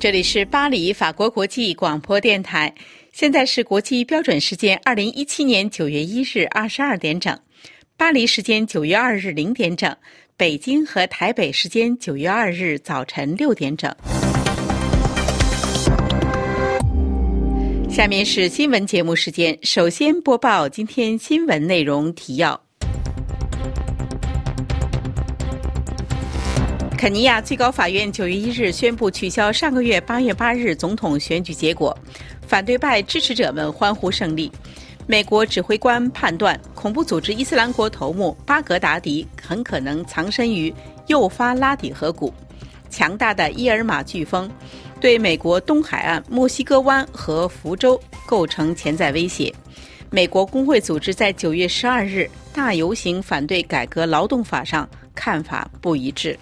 这里是巴黎法国国际广播电台，现在是国际标准时间2017年9月1日22点整，巴黎时间9月2日0点整，北京和台北时间9月2日早晨6点整。下面是新闻节目时间，首先播报今天新闻内容提要。肯尼亚最高法院9月1日宣布取消上个月8月8日总统选举结果，反对派支持者们欢呼胜利。美国指挥官判断，恐怖组织伊斯兰国头目巴格达迪很可能藏身于幼发拉底河谷。强大的伊尔玛飓风对美国东海岸、墨西哥湾和福州构成潜在威胁。美国工会组织在9月12日大游行反对改革劳动法上看法不一致。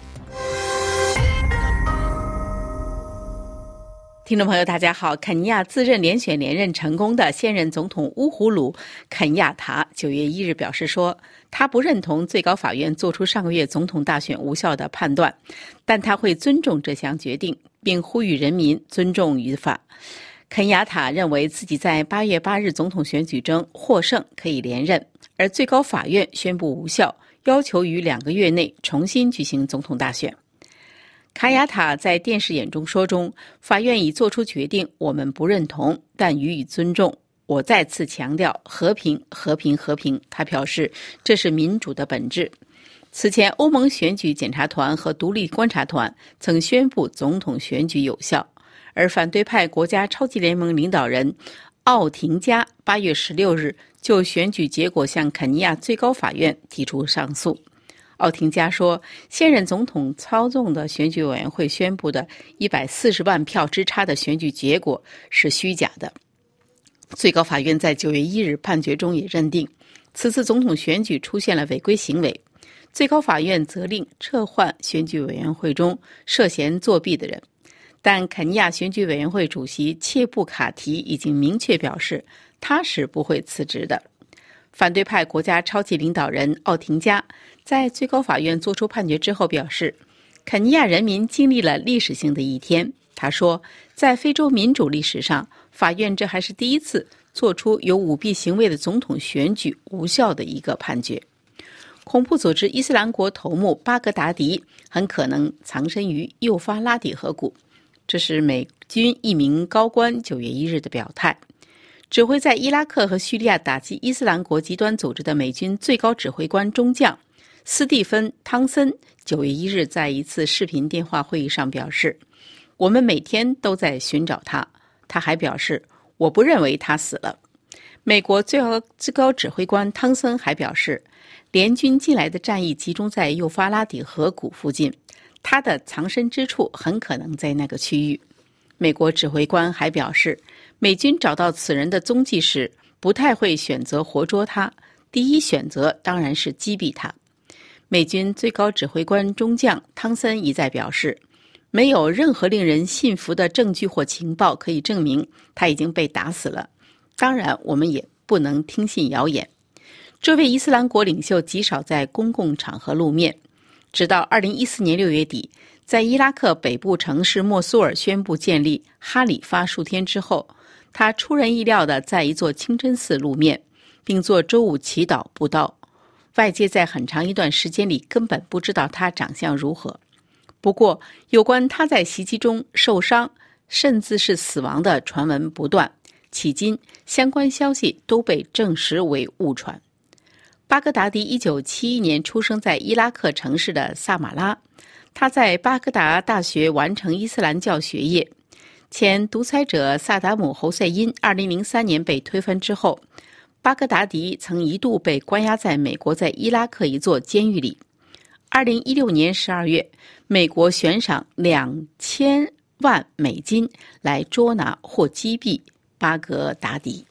听众朋友大家好，肯尼亚自任连任成功的现任总统乌胡鲁肯亚塔9月1日表示说，他不认同最高法院做出上个月总统大选无效的判断，但他会尊重这项决定，并呼吁人民尊重语法。肯亚塔认为自己在8月8日总统选举中获胜，可以连任，而最高法院宣布无效，要求于2个月内重新举行总统大选。卡亚塔在电视演说中，法院已做出决定，我们不认同，但予以尊重。我再次强调和平，和平，和平。他表示，这是民主的本质。此前，欧盟选举检察团和独立观察团曾宣布总统选举有效，而反对派国家超级联盟领导人奥廷加8月16日就选举结果向肯尼亚最高法院提出上诉。奥廷加说，现任总统操纵的选举委员会宣布的140万票之差的选举结果是虚假的。最高法院在9月1日判决中也认定，此次总统选举出现了违规行为。最高法院责令撤换选举委员会中涉嫌作弊的人，但肯尼亚选举委员会主席切布卡提已经明确表示，他是不会辞职的。反对派国家超级领导人奥廷加在最高法院作出判决之后表示，肯尼亚人民经历了历史性的一天。他说，在非洲民主历史上，法院这还是第一次做出有舞弊行为的总统选举无效的一个判决。恐怖组织伊斯兰国头目巴格达迪很可能藏身于幼发拉底河谷，这是美军一名高官9月1日的表态。指挥在伊拉克和叙利亚打击伊斯兰国极端组织的美军最高指挥官中将斯蒂芬·汤森9月1日在一次视频电话会议上表示，我们每天都在寻找他。他还表示，我不认为他死了。美国最高指挥官汤森还表示，联军近来的战役集中在幼发拉底河谷附近，他的藏身之处很可能在那个区域。美国指挥官还表示，美军找到此人的踪迹时不太会选择活捉他，第一选择当然是击毙他。美军最高指挥官中将汤森一再表示，没有任何令人信服的证据或情报可以证明他已经被打死了，当然我们也不能听信谣言。这位伊斯兰国领袖极少在公共场合露面，直到2014年6月底，在伊拉克北部城市莫苏尔宣布建立哈里发数天之后，他出人意料地在一座清真寺露面，并做周五祈祷布道。外界在很长一段时间里根本不知道他长相如何。不过，有关他在袭击中受伤，甚至是死亡的传闻不断，迄今相关消息都被证实为误传。巴格达迪1971年出生在伊拉克城市的萨马拉，他在巴格达大学完成伊斯兰教学业。前独裁者萨达姆侯赛因2003年被推翻之后，巴格达迪曾一度被关押在美国在伊拉克一座监狱里。2016年12月，美国悬赏$2000万来捉拿或击毙巴格达迪。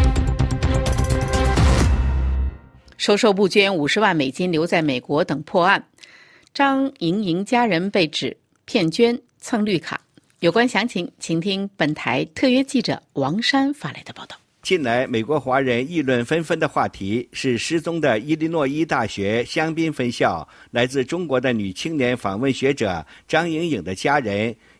收受不捐$50万留在美国等破案，张莹莹家人被指骗捐蹭绿卡。有关详情，请听本台特约记者王珊发来的报道。 近来美国华人议论纷纷的话题是失踪的伊利诺伊大学香槟分校来自中国的女青年访问学者张莹莹的家人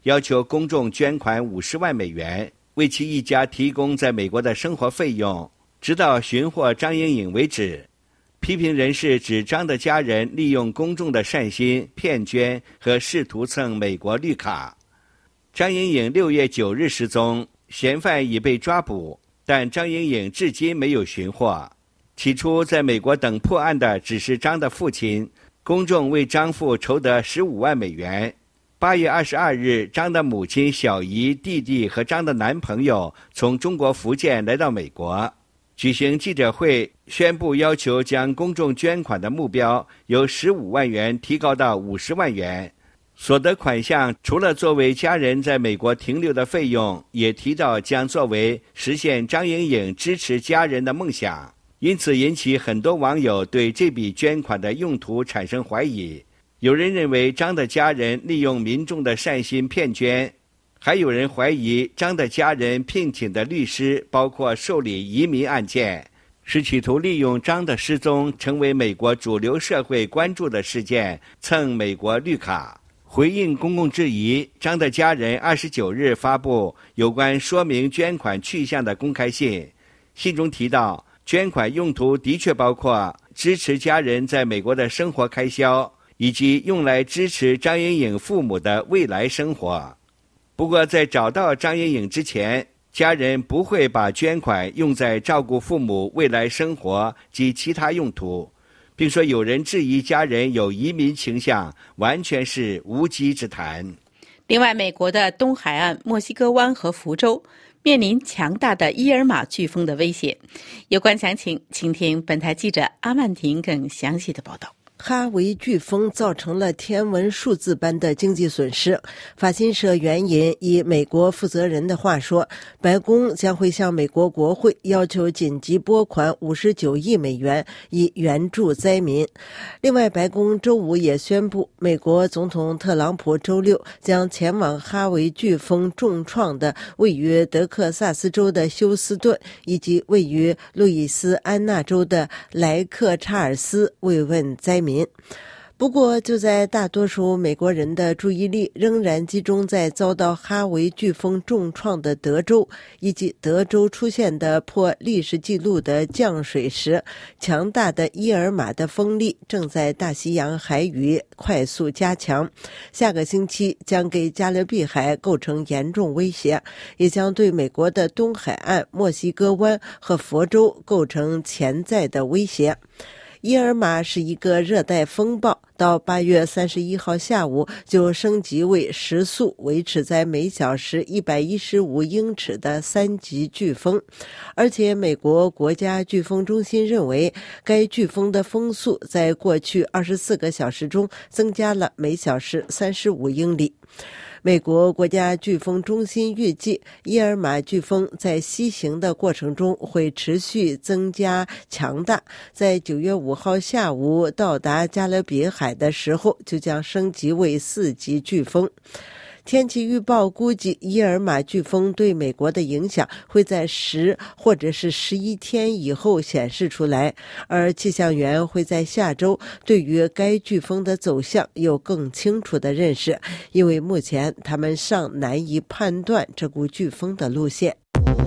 要求公众捐款50万美元，为其一家提供在美国的生活费用，直到寻获张莹颖为止。批评人士指张的家人利用公众的善心骗捐和试图蹭美国绿卡。张莹颖6月9日失踪，嫌犯已被抓捕，但张莹颖至今没有寻获。起初在美国等破案的只是张的父亲，公众为张父筹得15万美元。8月22日，张的母亲、小姨、弟弟和张的男朋友从中国福建来到美国，举行记者会，宣布要求将公众捐款的目标由15万元提高到50万元。所得款项除了作为家人在美国停留的费用，也提到将作为实现张莹颖支持家人的梦想，因此引起很多网友对这笔捐款的用途产生怀疑。有人认为张的家人利用民众的善心骗捐，还有人怀疑张的家人聘请的律师包括受理移民案件，是企图利用张的失踪成为美国主流社会关注的事件，蹭美国绿卡。回应公共质疑，张的家人29日发布有关说明捐款去向的公开信，信中提到，捐款用途的确包括支持家人在美国的生活开销，以及用来支持张莹颖父母的未来生活。不过在找到张莹颖之前，家人不会把捐款用在照顾父母未来生活及其他用途，并说有人质疑家人有移民倾向，完全是无稽之谈。 另外，美国的东海岸、墨西哥湾和福州面临强大的伊尔玛飓风的威胁。有关详情，请听本台记者阿曼婷更详细的报道。 哈维飓风造成了天文数字般的经济损失。法新社援引以美国负责人的话说，白宫将会向美国国会要求紧急拨款59亿美元以援助灾民。另外，白宫周五也宣布，美国总统特朗普周六将前往哈维飓风重创的位于德克萨斯州的休斯顿以及位于路易斯安那州的莱克查尔斯慰问灾民。不过，就在大多数美国人的注意力仍然集中在遭到哈维飓风重创的德州以及德州出现的破历史纪录的降水时，强大的伊尔玛的风力正在大西洋海域快速加强，下个星期将给加勒比海构成严重威胁，也将对美国的东海岸、墨西哥湾和佛州构成潜在的威胁。伊尔玛是一个热带风暴，到8月31号下午就升级为时速维持在每小时115英尺的3级飓风，而且美国国家飓风中心认为，该飓风的风速在过去24个小时中增加了每小时35英里。美国国家飓风中心预计，伊尔玛飓风在西行的过程中会持续增加强大，在9月5号下午到达加勒比海的时候，就将升级为4级飓风。天气预报估计，伊尔玛飓风对美国的影响会在10或者是11天以后显示出来，而气象员会在下周对于该飓风的走向有更清楚的认识，因为目前他们尚难以判断这股飓风的路线。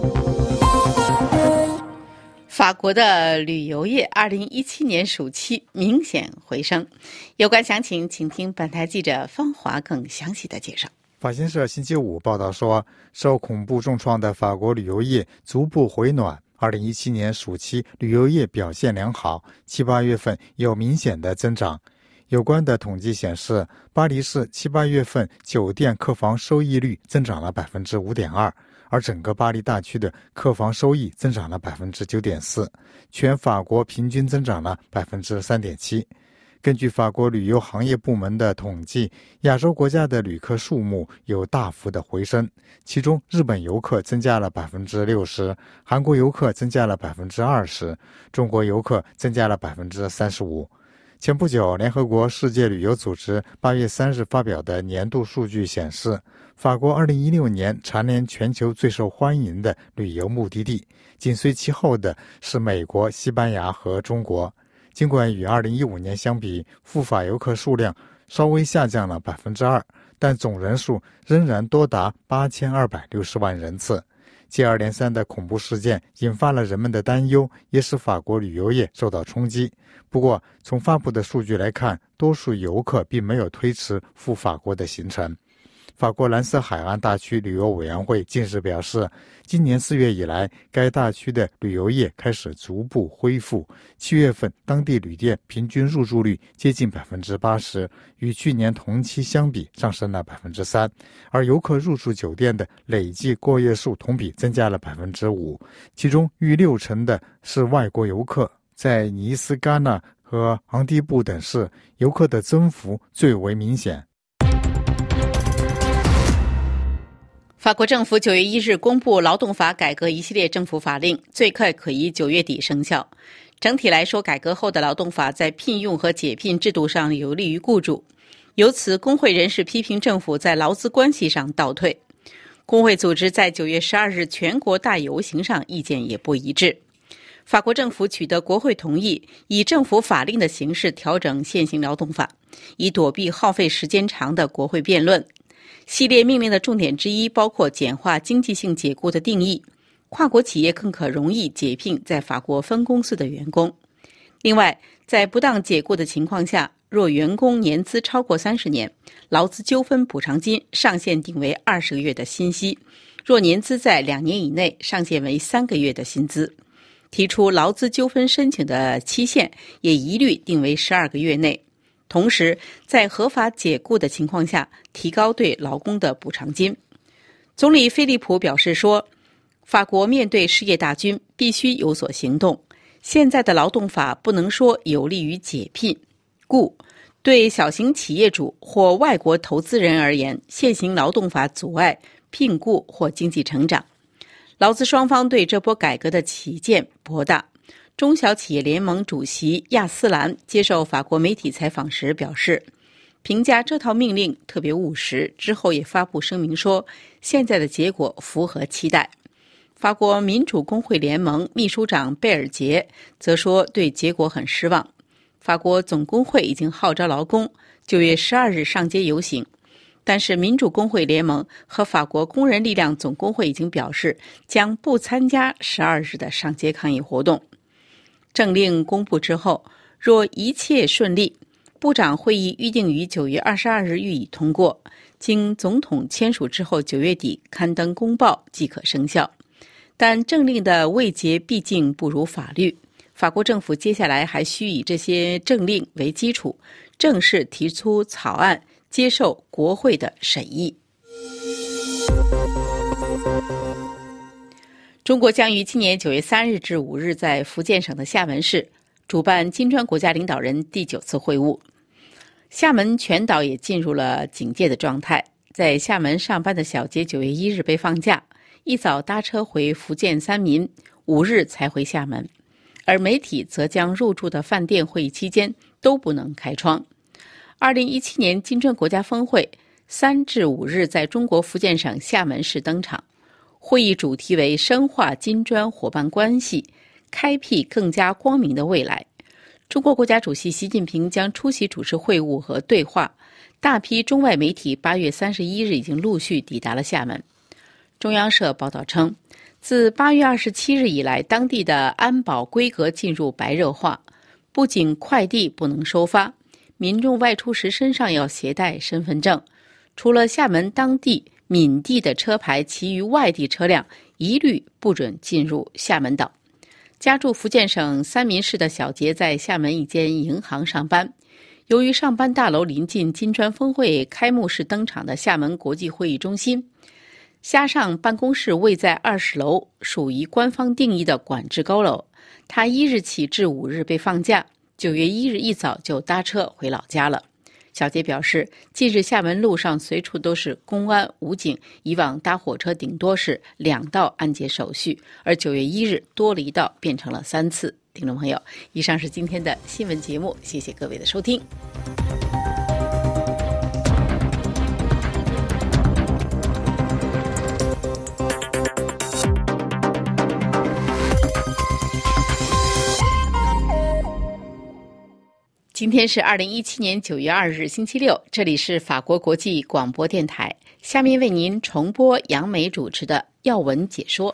法国的旅游业2017年暑期明显回升，有关详情，请听本台记者方华更详细的介绍。 法新社星期五报道说，受恐怖重创的法国旅游业逐步回暖，2017年暑期旅游业表现良好，7、8月份有明显的增长。有关的统计显示，巴黎市7、8月份酒店客房收益率增长了 5.2%， 而整个巴黎大区的客房收益增长了 9.4%， 全法国平均增长了 3.7%。根据法国旅游行业部门的统计，亚洲国家的旅客数目有大幅的回升，其中日本游客增加了 60%， 韩国游客增加了 20%， 中国游客增加了 35%。前不久，联合国世界旅游组织8月3日发表的年度数据显示，法国2016年蝉联全球最受欢迎的旅游目的地，紧随其后的是美国、西班牙和中国。尽管与2015年相比，赴法游客数量稍微下降了 2%， 但总人数仍然多达8260万人次。接二连三的恐怖事件引发了人们的担忧，也使法国旅游业受到冲击。不过，从发布的数据来看，多数游客并没有推迟赴法国的行程。法国兰斯海岸大区旅游委员会近日表示，今年4月以来，该大区的旅游业开始逐步恢复。7月份，当地旅店平均入住率接近80%，与去年同期相比上升了3%，而游客入住酒店的累计过夜数同比增加了5%，其中逾60%的是外国游客。在尼斯、戛纳和昂蒂布等市，游客的增幅最为明显。 法国政府9月1日公布劳动法改革一系列政府法令，最快可以9月底生效。整体来说，改革后的劳动法在聘用和解聘制度上有利于雇主，由此工会人士批评政府在劳资关系上倒退。工会组织在9月12日全国大游行上意见也不一致。法国政府取得国会同意，以政府法令的形式调整现行劳动法，以躲避耗费时间长的国会辩论。系列命令的重点之一包括简化经济性解雇的定义，跨国企业更可容易解聘在法国分公司的员工。另外，在不当解雇的情况下，若员工年资超过30年，劳资纠纷补偿金上限定为20个月的薪息，若年资在2年以内，上限为3个月的薪资。提出劳资纠纷申请的期限也一律定为12个月内。同时，在合法解雇的情况下，提高对劳工的补偿金。总理菲利普表示说，法国面对失业大军，必须有所行动。现在的劳动法不能说有利于解聘、故对小型企业主或外国投资人而言，现行劳动法阻碍聘雇或经济成长。劳资双方对这波改革的起见颇大。中小企业联盟主席亚斯兰接受法国媒体采访时表示，评价这套命令特别务实，之后也发布声明说，现在的结果符合期待。法国民主工会联盟秘书长贝尔杰则说对结果很失望。法国总工会已经号召劳工9月12日上街游行，但是民主工会联盟和法国工人力量总工会已经表示将不参加12日的上街抗议活动。政令公布之后，若一切顺利，部长会议预定于9月22日予以通过，经总统签署之后9月底刊登公报即可生效。但政令的位阶毕竟不如法律，法国政府接下来还需以这些政令为基础，正式提出草案，接受国会的审议。中国将于今年9月3日至5日在福建省的厦门市主办金砖国家领导人第9次会晤。厦门全岛也进入了警戒的状态，在厦门上班的小杰9月1日被放假，一早搭车回福建三民，5日才回厦门，而媒体则将入住的饭店会议期间都不能开窗。2017年金砖国家峰会3至5日在中国福建省厦门市登场，会议主题为深化金砖伙伴关系，开辟更加光明的未来。中国国家主席习近平将出席主持会晤和对话，大批中外媒体8月31日已经陆续抵达了厦门。中央社报道称，自8月27日以来，当地的安保规格进入白热化，不仅快递不能收发，民众外出时身上要携带身份证，除了厦门当地闽地的车牌，其余外地车辆一律不准进入厦门岛。家住福建省三民市的小杰在厦门一间银行上班，由于上班大楼临近金砖峰会开幕式登场的厦门国际会议中心，加上办公室位在20楼，属于官方定义的管制高楼，他1日起至5日被放假，9月1日一早就搭车回老家了。小杰表示，近日厦门路上随处都是公安武警，以往搭火车顶多是2道安检手续，而9月1日多了1道，变成了3次。听众朋友，以上是今天的新闻节目，谢谢各位的收听。 今天是2017年9月2日，星期六，这里是法国国际广播电台。下面为您重播杨梅主持的要闻解说。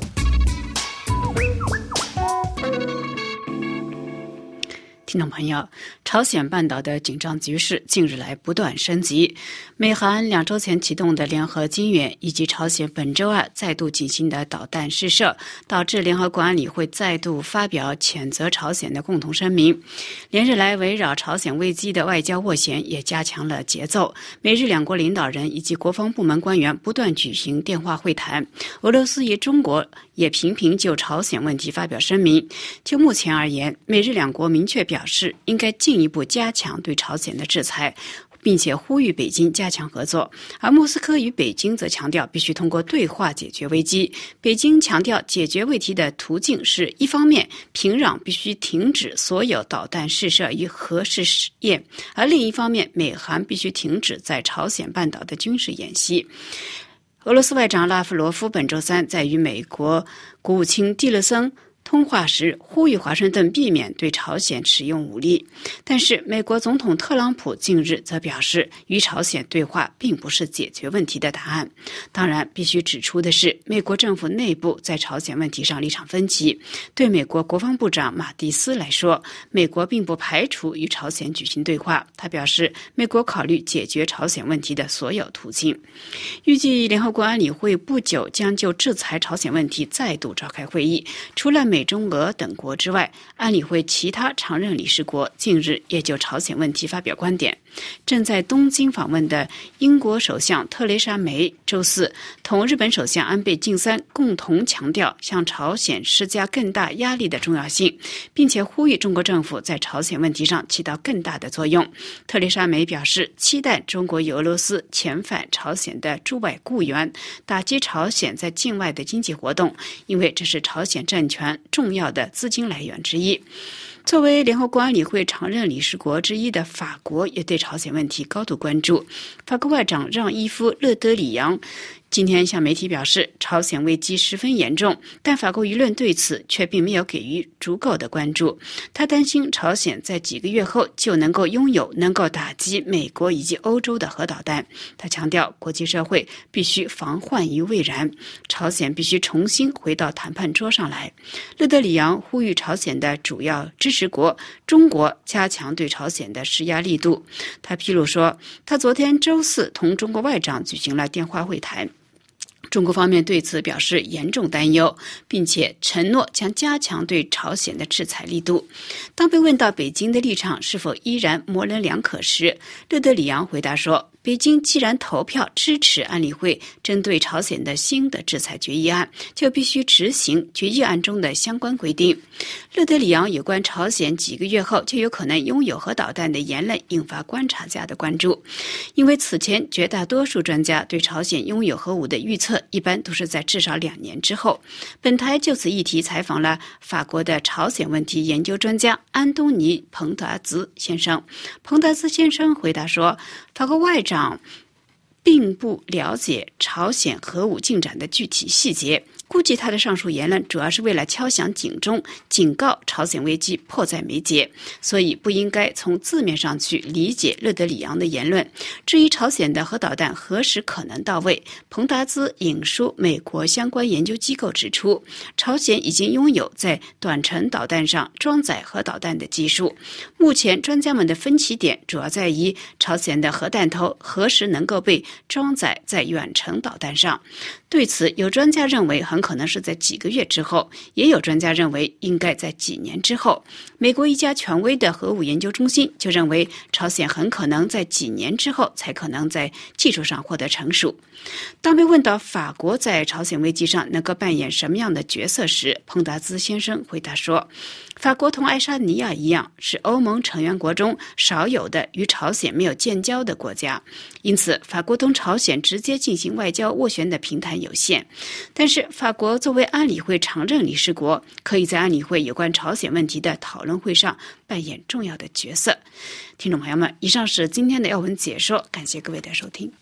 听众朋友，朝鲜半岛的紧张局势近日来不断升级。美韩2周前启动的联合军演，以及朝鲜本周二再度进行的导弹试射，导致联合国安理会再度发表谴责朝鲜的共同声明。连日来围绕朝鲜危机的外交斡旋也加强了节奏，美日两国领导人以及国防部门官员不断举行电话会谈。俄罗斯与中国也频频就朝鲜问题发表声明。就目前而言，美日两国明确表示应该进一步加强对朝鲜的制裁，并且呼吁北京加强合作，而莫斯科与北京则强调必须通过对话解决危机。北京强调解决问题的途径是一方面平壤必须停止所有导弹试射与核试验，而另一方面美韩必须停止在朝鲜半岛的军事演习。俄罗斯外长拉夫罗夫本周三在与美国国务卿蒂勒森通话时呼吁华盛顿避免对朝鲜使用武力，但是美国总统特朗普近日则表示，与朝鲜对话并不是解决问题的答案。当然，必须指出的是，美国政府内部在朝鲜问题上立场分歧。对美国国防部长马蒂斯来说，美国并不排除与朝鲜举行对话。他表示，美国考虑解决朝鲜问题的所有途径。预计联合国安理会不久将就制裁朝鲜问题再度召开会议，除了美中俄等国之外，安理会其他常任理事国近日也就朝鲜问题发表观点。正在东京访问的英国首相特蕾莎梅周四同日本首相安倍晋三共同强调向朝鲜施加更大压力的重要性，并且呼吁中国政府在朝鲜问题上起到更大的作用。特蕾莎梅表示，期待中国与俄罗斯遣返朝鲜的驻外雇员，打击朝鲜在境外的经济活动，因为这是朝鲜政权重要的资金来源之一。作为联合国安理会常任理事国之一的法国也对朝鲜问题高度关注。法国外长让·伊夫·勒德里昂今天向媒体表示，朝鲜危机十分严重，但法国舆论对此却并没有给予足够的关注。他担心朝鲜在几个月后就能够拥有能够打击美国以及欧洲的核导弹。他强调，国际社会必须防患于未然，朝鲜必须重新回到谈判桌上来。勒德里昂呼吁朝鲜的主要支持国中国加强对朝鲜的施压力度。他披露说，他昨天周四同中国外长举行了电话会谈。中国方面对此表示严重担忧，并且承诺将加强对朝鲜的制裁力度。当被问到北京的立场是否依然模棱两可时，勒德里昂回答说，北京既然投票支持安理会针对朝鲜的新的制裁决议案，就必须执行决议案中的相关规定。勒德里昂有关朝鲜几个月后就有可能拥有核导弹的言论引发观察家的关注，因为此前绝大多数专家对朝鲜拥有核武的预测一般都是在至少2年之后。本台就此议题采访了法国的朝鲜问题研究专家安东尼·彭达兹先生。彭达兹先生回答说，法国外长并不了解朝鲜核武进展的具体细节，估计他的上述言论主要是为了敲响警钟，警告朝鲜危机迫在眉睫，所以不应该从字面上去理解勒德里昂的言论。至于朝鲜的核导弹何时可能到位，彭达兹引述美国相关研究机构指出，朝鲜已经拥有在短程导弹上装载核导弹的技术。目前专家们的分歧点主要在于朝鲜的核弹头何时能够被装载在远程导弹上。对此，有专家认为很可能是在几个月之后，也有专家认为应该在几年之后。美国一家权威的核武研究中心就认为，朝鲜很可能在几年之后才可能在技术上获得成熟。当被问到法国在朝鲜危机上能够扮演什么样的角色时，彭达兹先生回答说，法国同爱沙尼亚一样，是欧盟成员国中少有的与朝鲜没有建交的国家，因此法国同朝鲜直接进行外交斡旋的平台有限。但是法国作为安理会常任理事国，可以在安理会有关朝鲜问题的讨论会上扮演重要的角色。听众朋友们，以上是今天的要闻解说，感谢各位的收听。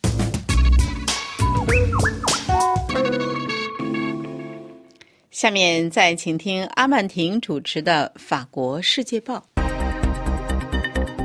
下面再请听阿曼婷主持的《法国世界报》。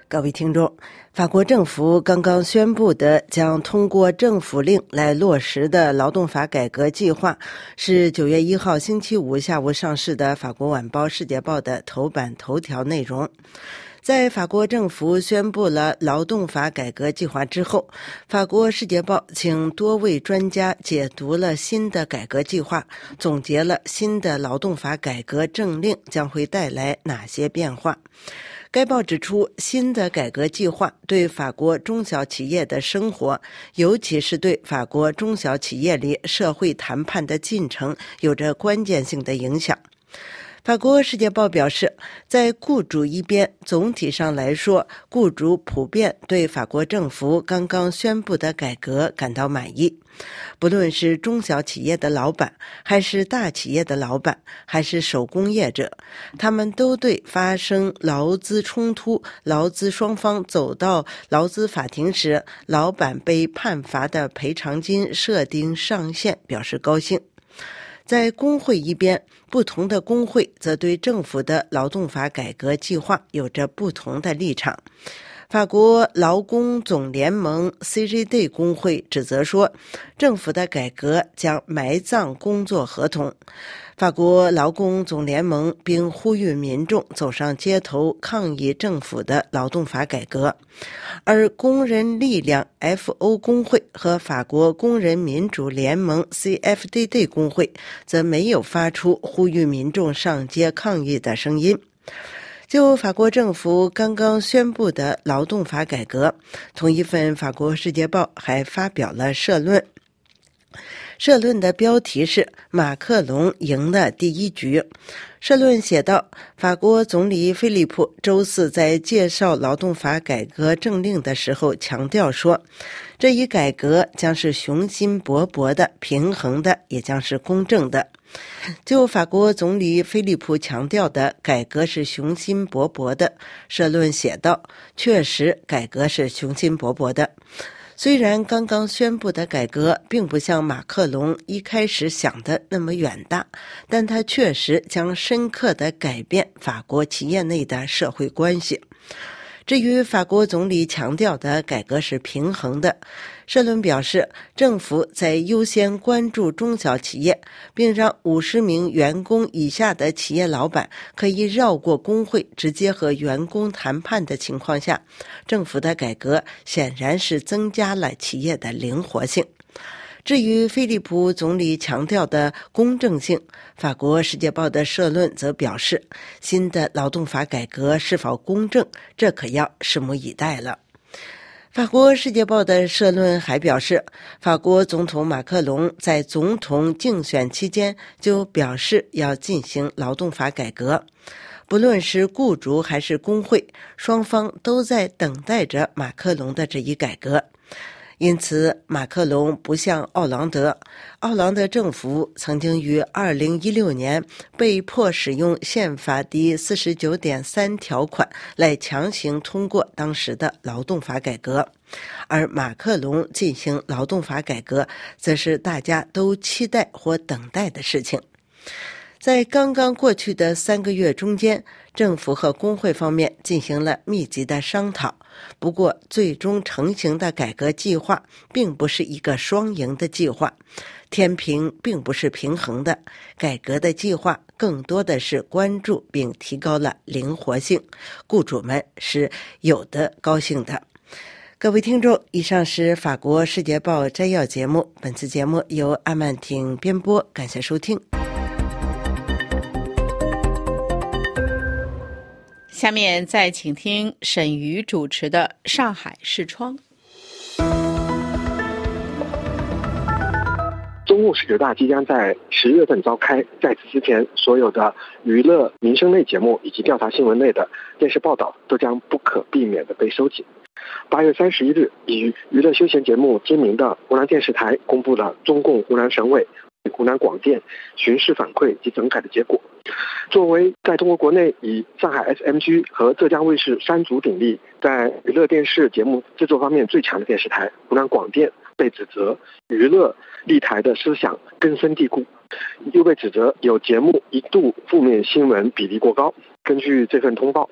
各位听众，法国政府刚刚宣布的将通过政府令来落实的劳动法改革计划，是9月1号星期五下午上市的法国晚报《世界报》的头版头条内容。在法国政府宣布了劳动法改革计划之后，法国《世界报》请多位专家解读了新的改革计划，总结了新的劳动法改革政令将会带来哪些变化。该报指出，新的改革计划对法国中小企业的生活，尤其是对法国中小企业里社会谈判的进程有着关键性的影响。法国《世界报》表示，在雇主一边，总体上来说，雇主普遍对法国政府刚刚宣布的改革感到满意。不论是中小企业的老板，还是大企业的老板，还是手工业者，他们都对发生劳资冲突、劳资双方走到劳资法庭时，老板被判罚的赔偿金设定上限表示高兴。在工会一边，不同的工会则对政府的劳动法改革计划有着不同的立场。法国劳工总联盟 CGD 工会指责说，政府的改革将埋葬工作合同。法国劳工总联盟并呼吁民众走上街头抗议政府的劳动法改革，而工人力量 FO 工会和法国工人民主联盟 CFDD 工会则没有发出呼吁民众上街抗议的声音。就法国政府刚刚宣布的劳动法改革，同一份法国《世界报》还发表了社论。社论的标题是“马克龙赢了第一局”。社论写道，法国总理菲利普周四在介绍劳动法改革政令的时候强调说，这一改革将是雄心勃勃的、平衡的，也将是公正的。就法国总理菲利普强调的改革是雄心勃勃的，社论写道，确实改革是雄心勃勃的。虽然刚刚宣布的改革并不像马克龙一开始想的那么远大，但它确实将深刻地改变法国企业内的社会关系。至于法国总理强调的改革是平衡的，社论表示，政府在优先关注中小企业，并让50名员工以下的企业老板可以绕过工会直接和员工谈判的情况下，政府的改革显然是增加了企业的灵活性。至于菲利普总理强调的公正性，法国《世界报》的社论则表示，新的劳动法改革是否公正，这可要拭目以待了。法国《世界报》的社论还表示，法国总统马克龙在总统竞选期间就表示要进行劳动法改革。不论是雇主还是工会，双方都在等待着马克龙的这一改革。因此，马克龙不像奥朗德政府曾经于2016年被迫使用宪法第49.3条款来强行通过当时的劳动法改革，而马克龙进行劳动法改革，则是大家都期待或等待的事情。在刚刚过去的3个月中间，政府和工会方面进行了密集的商讨。不过，最终成型的改革计划并不是一个双赢的计划，天平并不是平衡的。改革的计划更多的是关注并提高了灵活性，雇主们是有的高兴的。各位听众，以上是法国《世界报》摘要节目，本次节目由阿曼婷编播，感谢收听。 下面再请听沈瑜主持的《上海视窗》。 中共19大即将在10月份召开，在此之前，所有的娱乐民生类节目以及调查新闻类的电视报道都将不可避免地被收紧。8月31日，以娱乐休闲节目知名的湖南电视台公布了中共湖南省委湖南广电巡视反馈及整改的结果。作为在中国国内以上海 SMG 和浙江卫视3足鼎立，在娱乐电视节目制作方面最强的电视台，湖南广电被指责娱乐立台的思想根深蒂固，又被指责有节目一度负面新闻比例过高。根据这份通报，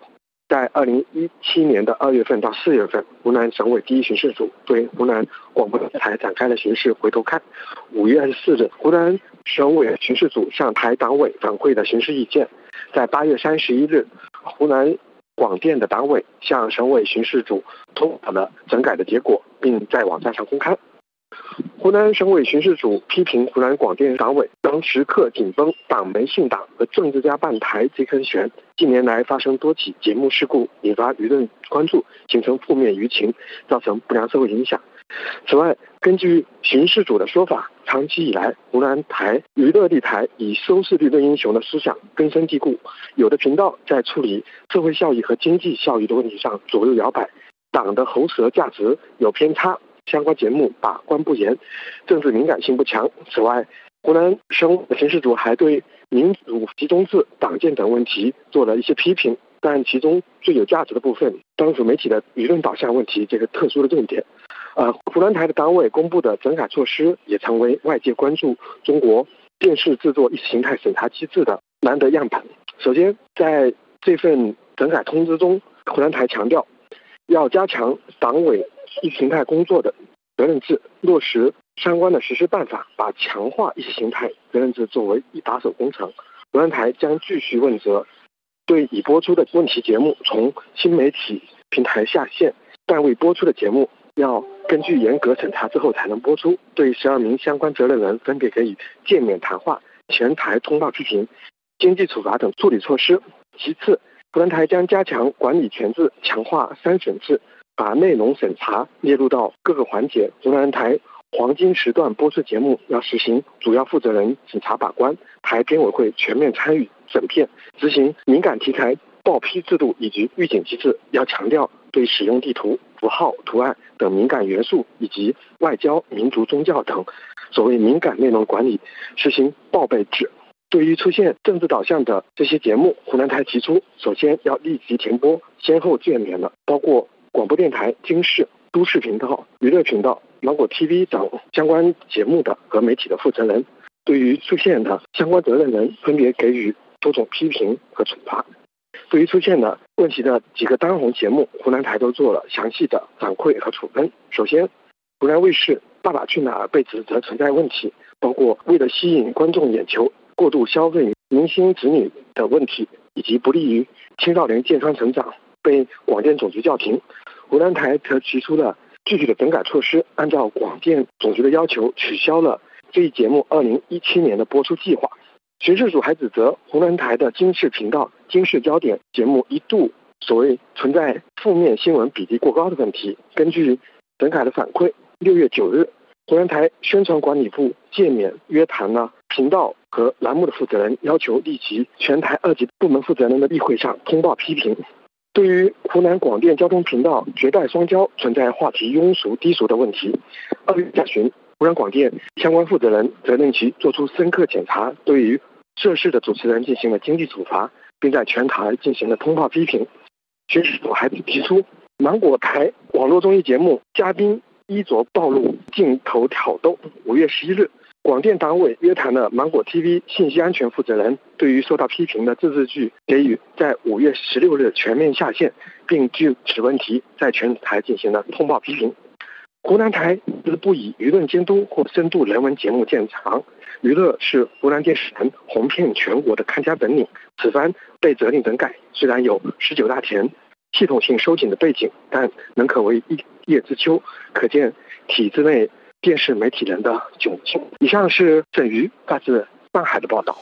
在2017年的2月份到4月份，湖南省委第一巡视组对湖南广播电台展开了巡视回头看。5月24日，湖南省委巡视组向台党委反馈的巡视意见。在8月31日，湖南广电的党委向省委巡视组通报了整改的结果，并在网站上公开。湖南省委巡视组批评湖南广电党委当时刻紧绷党媒信党和政治家办台这根弦，近年来发生多起节目事故，引发舆论关注，形成负面舆情，造成不良社会影响。此外，根据巡视组的说法，长期以来，湖南台娱乐立台以收视率论英雄的思想根深蒂固，有的频道在处理社会效益和经济效益的问题上左右摇摆，党的喉舌价值有偏差，相关节目把关不严，政治敏感性不强。此外，湖南省巡视组还对民主集中制、党建等问题做了一些批评，但其中最有价值的部分，当属媒体的舆论导向问题这个特殊的重点。湖南台的党委公布的整改措施也成为外界关注中国电视制作意识形态审查机制的难得样板。首先，在这份整改通知中，湖南台强调要加强党委意识形态工作的责任制，落实相关的实施办法，把强化意识形态责任制作为一把手工程。湖南台将继续问责，对已播出的问题节目从新媒体平台下线，但未播出的节目要根据严格审查之后才能播出。对12名相关责任人分别给予诫勉谈话、全台通报批评、经济处罚等处理措施。其次，湖南台将加强管理权制，强化3审制，把内容审查列入到各个环节。湖南台黄金时段播出节目要实行主要负责人审查把关，台编委会全面参与审片，执行敏感题材报批制度以及预警机制，要强调对使用地图、符号、图案等敏感元素以及外交、民族、宗教等所谓敏感内容管理实行报备制。对于出现政治导向的这些节目，湖南台提出，首先要立即停播，先后诫勉了包括广播电台、经视、都市频道、娱乐频道、芒果 TV 等相关节目的和媒体的负责人。对于出现的相关责任人，分别给予多种批评和处罚。对于出现的问题的几个当红节目，湖南台都做了详细的反馈和处分。首先，湖南卫视《爸爸去哪儿》被指责存在问题，包括为了吸引观众眼球，过度消费明星子女的问题，以及不利于青少年健康成长，被广电总局叫停。湖南台则提出了具体的整改措施，按照广电总局的要求，取消了这一节目2017年的播出计划。巡视组还指责湖南台的经视频道、经视焦点节目一度所谓存在负面新闻比例过高的问题。根据整改的反馈，6月9日，湖南台宣传管理部诫勉约谈了频道和栏目的负责人，要求立即全台2级部门负责人的例会上通报批评。对于湖南广电交通频道绝代双骄存在话题庸俗低俗的问题，2月下旬，湖南广电相关负责人责令其作出深刻检查，对于涉事的主持人进行了经济处罚，并在全台进行了通报批评。巡视组还提出，芒果台网络综艺节目嘉宾衣着暴露、镜头挑逗。5月11日，广电党委约谈了芒果 TV 信息安全负责人，对于受到批评的自治剧给予在5月16日全面下线，并就此问题在全台进行了通报批评。湖南台不以舆论监督或深度人文节目见长，娱乐是湖南电视台红遍全国的看家本领。此番被责令整改，虽然有19大田系统性收紧的背景，但能可为一叶知秋，可见体制内电视媒体人的窘境。以上是郑瑜发自上海的报道。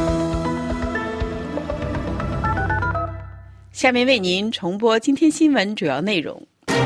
下面为您重播今天新闻主要内容。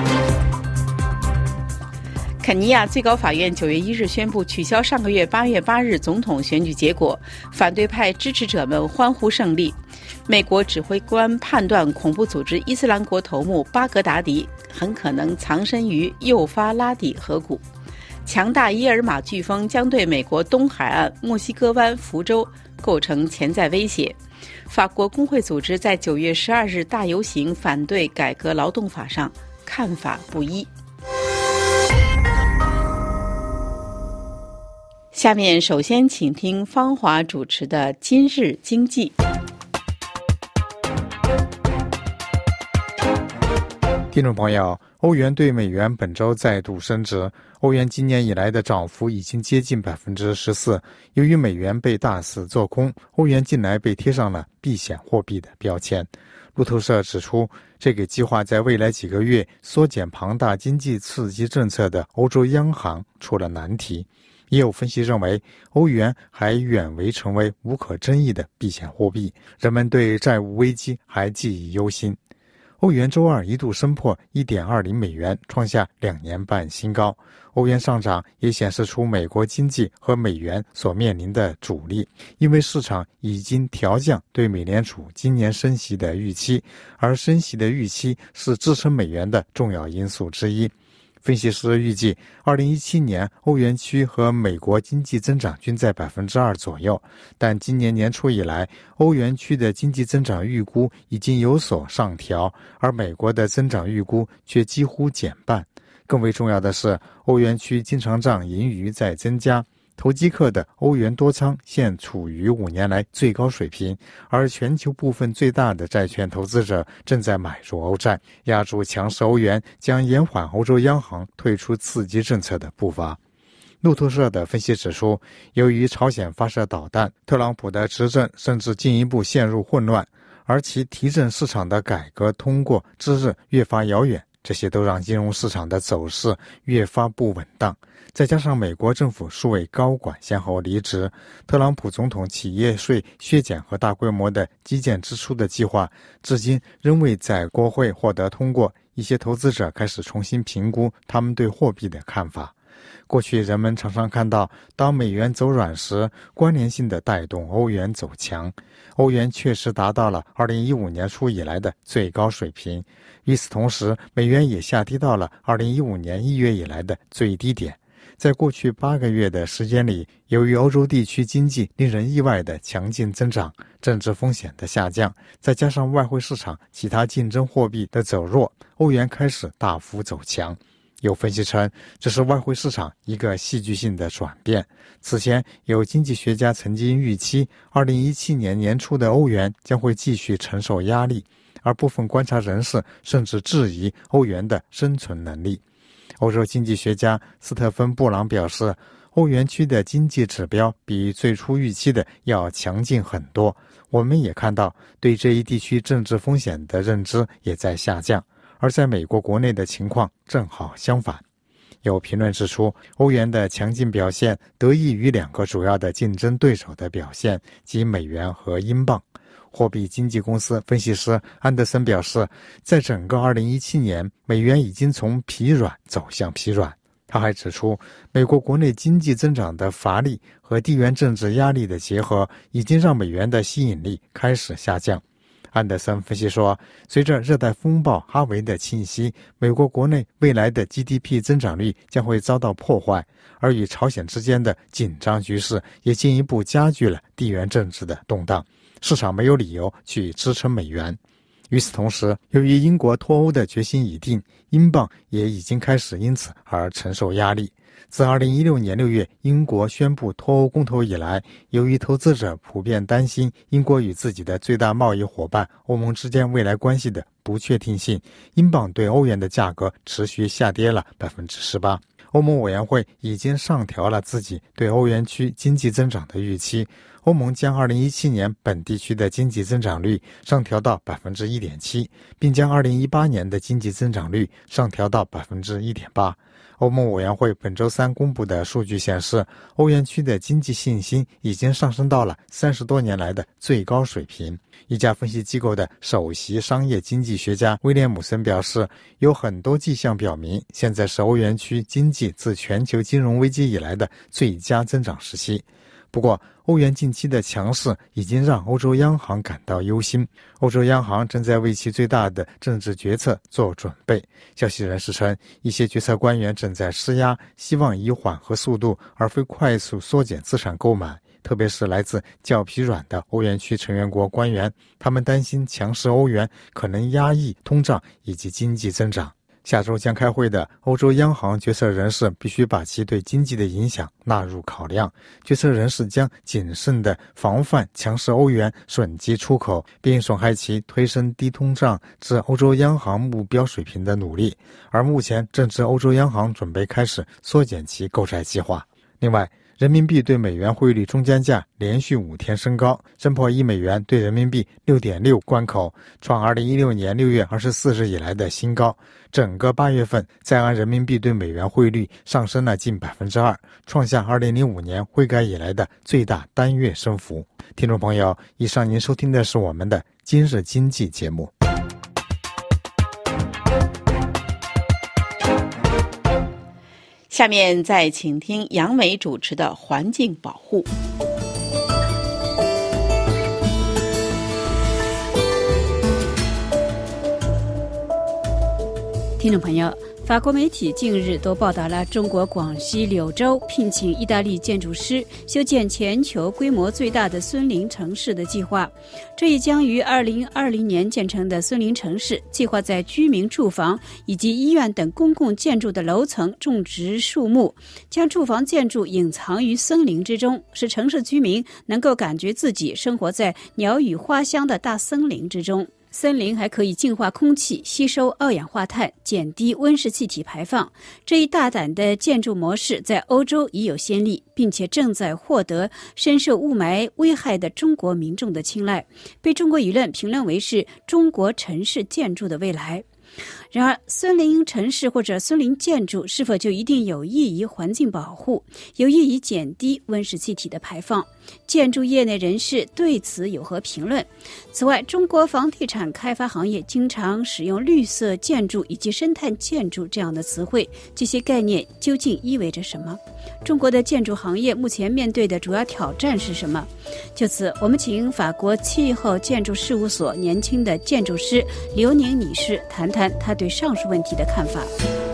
肯尼亚最高法院9月1日宣布取消上个月8月8日总统选举结果，反对派支持者们欢呼胜利。美国指挥官判断恐怖组织伊斯兰国头目巴格达迪很可能藏身于幼发拉底河谷。强大伊尔玛飓风将对美国东海岸、墨西哥湾、福州构成潜在威胁。法国工会组织在9月12日大游行反对改革劳动法上看法不一。下面首先请听方华主持的《今日经济》。 听众朋友，欧元对美元本周再度升值，欧元今年以来的涨幅已经接近 14%。由于美元被大肆做空，欧元近来被贴上了避险货币的标签。路透社指出，这给计划在未来几个月缩减庞大经济刺激政策的欧洲央行出了难题。也有分析认为，欧元还远未成为无可争议的避险货币，人们对债务危机还寄予忧心。欧元周二一度升破 1.20 美元，创下2年半新高。欧元上涨也显示出美国经济和美元所面临的阻力，因为市场已经调降对美联储今年升息的预期，而升息的预期是支撑美元的重要因素之一。分析师预计，2017年欧元区和美国经济增长均在 2% 左右，但今年年初以来，欧元区的经济增长预估已经有所上调，而美国的增长预估却几乎减半。更为重要的是，欧元区经常账盈余在增加，投机客的欧元多仓现处于5年来最高水平，而全球部分最大的债券投资者正在买入欧债，压住强势欧元将延缓欧洲央行退出刺激政策的步伐。路透社的分析指出，由于朝鲜发射导弹，特朗普的执政甚至进一步陷入混乱，而其提振市场的改革通过之日越发遥远，这些都让金融市场的走势越发不稳当。再加上美国政府数位高管先后离职，特朗普总统企业税削减和大规模的基建支出的计划至今仍未在国会获得通过，一些投资者开始重新评估他们对货币的看法。过去人们常常看到，当美元走软时，关联性的带动欧元走强。欧元确实达到了2015年初以来的最高水平，与此同时，美元也下跌到了2015年1月以来的最低点。在过去8个月的时间里，由于欧洲地区经济令人意外的强劲增长，政治风险的下降，再加上外汇市场其他竞争货币的走弱，欧元开始大幅走强。有分析称，这是外汇市场一个戏剧性的转变。此前，有经济学家曾经预期2017年年初的欧元将会继续承受压力，而部分观察人士甚至质疑欧元的生存能力。欧洲经济学家斯特芬布朗表示，欧元区的经济指标比最初预期的要强劲很多。我们也看到，对这一地区政治风险的认知也在下降，而在美国国内的情况正好相反。有评论指出，欧元的强劲表现得益于2个主要的竞争对手的表现，即美元和英镑。货币经纪公司分析师安德森表示，在整个2017年，美元已经从疲软走向疲软。他还指出，美国国内经济增长的乏力和地缘政治压力的结合，已经让美元的吸引力开始下降。安德森分析说，随着热带风暴哈维的侵袭，美国国内未来的 GDP 增长率将会遭到破坏，而与朝鲜之间的紧张局势也进一步加剧了地缘政治的动荡，市场没有理由去支撑美元。与此同时，由于英国脱欧的决心已定，英镑也已经开始因此而承受压力。自2016年6月英国宣布脱欧公投以来，由于投资者普遍担心英国与自己的最大贸易伙伴欧盟之间未来关系的不确定性，英镑对欧元的价格持续下跌了 18%。欧盟委员会已经上调了自己对欧元区经济增长的预期，欧盟将2017年本地区的经济增长率上调到 1.7%， 并将2018年的经济增长率上调到 1.8%。欧盟委员会本周3公布的数据显示，欧元区的经济信心已经上升到了30多年来的最高水平。一家分析机构的首席商业经济学家威廉姆森表示，有很多迹象表明，现在是欧元区经济自全球金融危机以来的最佳增长时期。不过，欧元近期的强势已经让欧洲央行感到忧心，欧洲央行正在为其最大的政治决策做准备。消息人士称，一些决策官员正在施压，希望以缓和速度而非快速缩减资产购买，特别是来自较疲软的欧元区成员国官员，他们担心强势欧元可能压抑通胀以及经济增长。 下周将开会的欧洲央行决策人士必须把其对经济的影响纳入考量。决策人士将谨慎地防范强势欧元损及出口，并损害其推升低通胀至欧洲央行目标水平的努力。而目前正值欧洲央行准备开始缩减其购债计划。另外，人民币对美元汇率中间价连续5天升高，升破1美元对人民币 6.6 关口，创2016年6月24日以来的新高。整个8月份，在岸人民币对美元汇率上升了近 2%， 创下2005年汇改以来的最大单月升幅。听众朋友，以上您收听的是我们的今日经济节目。 下面再请听杨梅主持的环境保护。 听众朋友，法国媒体近日都报道了中国广西柳州聘请意大利建筑师修建全球规模最大的森林城市的计划。这一将于2020年建成的森林城市，计划在居民住房以及医院等公共建筑的楼层种植树木，将住房建筑隐藏于森林之中，使城市居民能够感觉自己生活在鸟语花香的大森林之中。森林还可以净化空气，吸收二氧化碳，减低温室气体排放。这一大胆的建筑模式在欧洲已有先例，并且正在获得深受雾霾危害的中国民众的青睐，被中国舆论评论为是中国城市建筑的未来。然而，森林城市或者森林建筑是否就一定有益于环境保护，有益于减低温室气体的排放？建筑业内人士对此有何评论？此外，中国房地产开发行业经常使用绿色建筑以及生态建筑这样的词汇，这些概念究竟意味着什么？中国的建筑行业目前面对的主要挑战是什么？就此，我们请法国气候建筑事务所年轻的建筑师刘宁女士谈谈她对上述问题的看法。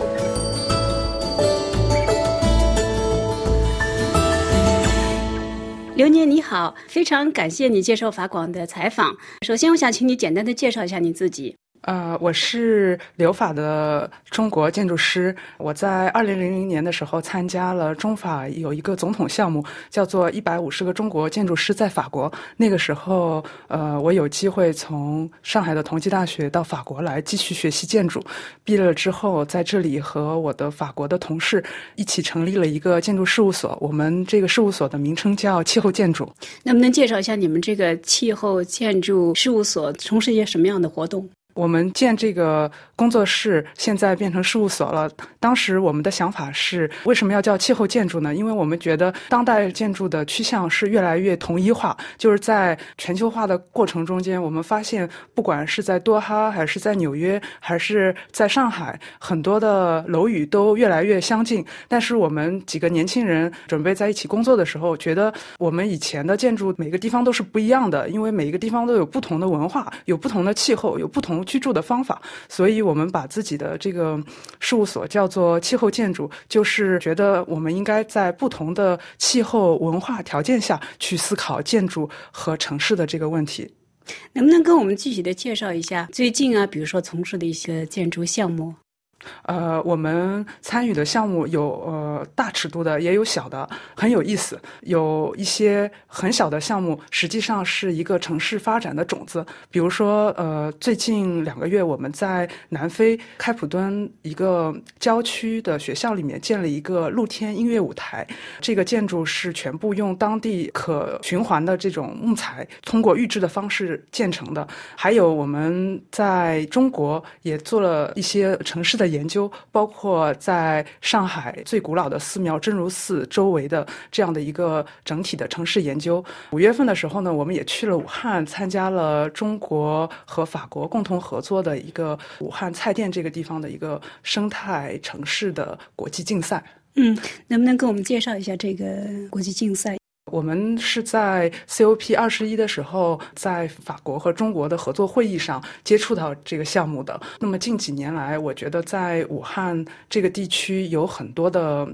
刘宁你好，非常感谢你接受法广的采访。首先我想请你简单的介绍一下你自己。 我是留法的中国建筑师。我在2000年的时候参加了中法有一个总统项目，叫做150个中国建筑师在法国。那个时候，我有机会从上海的同济大学到法国来继续学习建筑。毕业了之后，在这里和我的法国的同事一起成立了一个建筑事务所。我们这个事务所的名称叫气候建筑。 能不能介绍一下你们这个气候建筑事务所从事一些什么样的活动？ 我们建这个工作室现在变成事务所了。当时我们的想法是，为什么要叫气候建筑呢？因为我们觉得当代建筑的趋向是越来越统一化，就是在全球化的过程中间，我们发现不管是在多哈还是在纽约还是在上海，很多的楼宇都越来越相近。但是我们几个年轻人准备在一起工作的时候，觉得我们以前的建筑每个地方都是不一样的，因为每一个地方都有不同的文化，有不同的气候，有不同居住的方法，所以我们把自己的这个事务所叫做气候建筑，就是觉得我们应该在不同的气候文化条件下去思考建筑和城市的这个问题。 能不能跟我们具体的介绍一下最近比如说从事的一些建筑项目？ 我们参与的项目有大尺度的，也有小的，很有意思。有一些很小的项目，实际上是一个城市发展的种子。比如说，最近2个月，我们在南非开普敦一个郊区的学校里面建了一个露天音乐舞台。这个建筑是全部用当地可循环的这种木材，通过预制的方式建成的。还有我们在中国也做了一些城市的研究，包括在上海最古老的寺庙真如寺周围的这样的一个整体的城市研究。5月份的时候呢，我们也去了武汉，参加了中国和法国共同合作的一个武汉蔡甸这个地方的一个生态城市的国际竞赛。 能不能跟我们介绍一下这个国际竞赛？ 我们是在 COP21 的时候，在法国和中国的合作会议上接触到这个项目的。那么近几年来，我觉得在武汉这个地区有很多的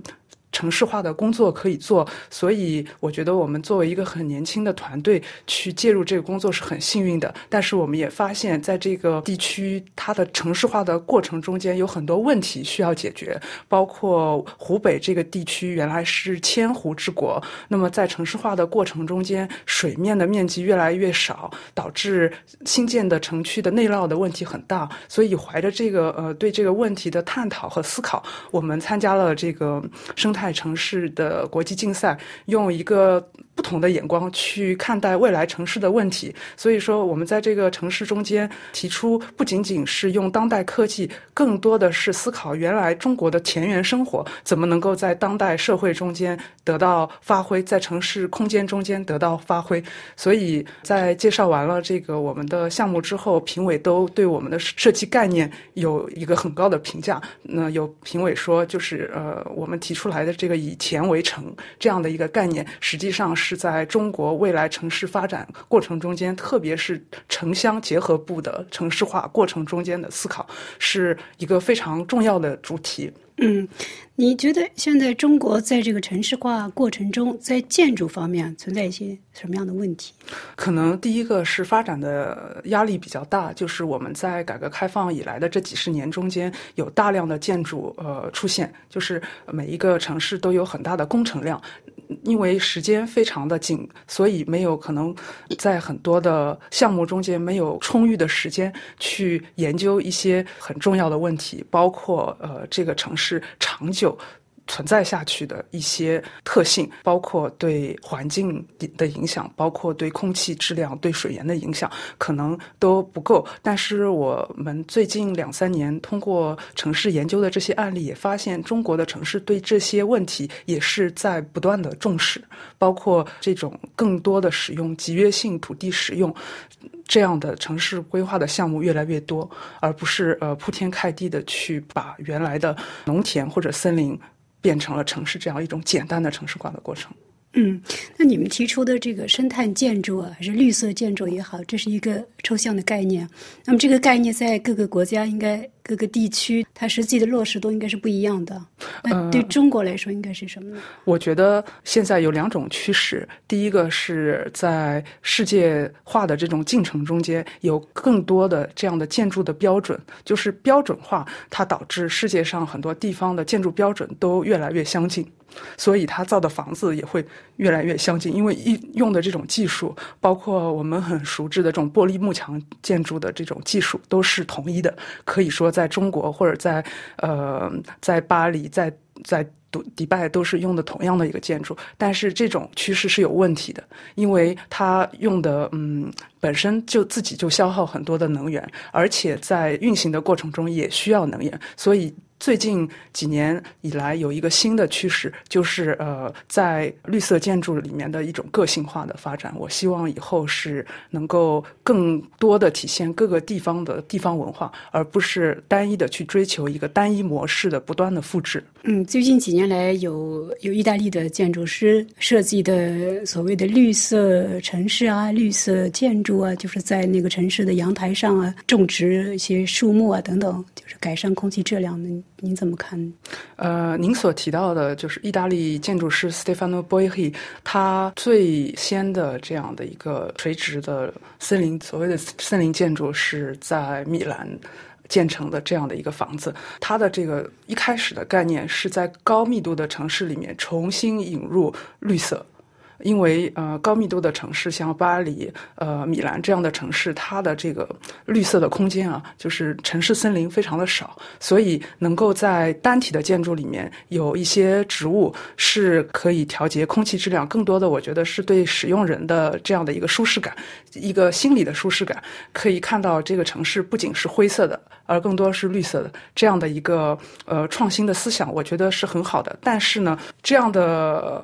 城市化的工作可以做，所以我觉得我们作为一个很年轻的团队去介入这个工作是很幸运的。但是我们也发现在这个地区它的城市化的过程中间有很多问题需要解决，包括湖北这个地区原来是千湖之国，那么在城市化的过程中间水面的面积越来越少，导致新建的城区的内涝的问题很大，所以怀着这个对这个问题的探讨和思考，我们参加了这个生态城市的国际竞赛，用一个不同的眼光去看待未来城市的问题。所以说我们在这个城市中间提出不仅仅是用当代科技，更多的是思考原来中国的田园生活怎么能够在当代社会中间得到发挥，在城市空间中间得到发挥。所以在介绍完了这个我们的项目之后，评委都对我们的设计概念有一个很高的评价。那有评委说，就是我们提出来的这个以田为城这样的一个概念，实际上是在中国未来城市发展过程中间，特别是城乡结合部的城市化过程中间的思考，是一个非常重要的主题。 你觉得现在中国在这个城市化过程中，在建筑方面存在一些什么样的问题？ 可能第一个是发展的压力比较大，就是我们在改革开放以来的这几十年中间，有大量的建筑出现，就是每一个城市都有很大的工程量。因为时间非常的紧，所以没有可能在很多的项目中间没有充裕的时间去研究一些很重要的问题，包括这个城市长久存在下去的一些特性，包括对环境的影响，包括对空气质量、对水源的影响，可能都不够。但是我们最近2-3年通过城市研究的这些案例，也发现中国的城市对这些问题也是在不断的重视，包括这种更多的使用集约性土地使用，这样的城市规划的项目越来越多，而不是铺天盖地的去把原来的农田或者森林变成了城市这样一种简单的城市化的过程。 那你们提出的这个生态建筑还是绿色建筑也好，这是一个抽象的概念。那么这个概念在各个国家应该各个地区它实际的落实都应该是不一样的。那对中国来说应该是什么呢？ 我觉得现在有2种趋势。第一个是在世界化的这种进程中间，有更多的这样的建筑的标准，就是标准化，它导致世界上很多地方的建筑标准都越来越相近，所以它造的房子也会越来越相近。因为用的这种技术，包括我们很熟知的这种玻璃幕墙建筑的这种技术都是统一的，可以说在中国或者在巴黎在迪拜都是用的同样的一个建筑。但是这种趋势是有问题的，因为它用的本身就自己就消耗很多的能源，而且在运行的过程中也需要能源。所以最近几年以来有一个新的趋势，就是在绿色建筑里面的一种个性化的发展。我希望以后是能够更多的体现各个地方的地方文化，而不是单一的去追求一个单一模式的不断的复制。 最近几年来有意大利的建筑师设计的所谓的绿色城市啊、绿色建筑啊，就是在那个城市的阳台上啊种植一些树木啊等等，就是改善空气质量的。您怎么看？ 您所提到的就是意大利建筑师 Stefano Boeri， 他最先的这样的一个垂直的森林，所谓的森林建筑是在米兰建成的这样的一个房子。它的这个一开始的概念是在高密度的城市里面重新引入绿色。因为高密度的城市像巴黎、米兰这样的城市，它的这个绿色的空间啊，就是城市森林非常的少，所以能够在单体的建筑里面有一些植物是可以调节空气质量，更多的我觉得是对使用人的这样的一个舒适感，一个心理的舒适感。可以看到这个城市不仅是灰色的，而更多是绿色的，这样的一个创新的思想，我觉得是很好的。但是呢，这样的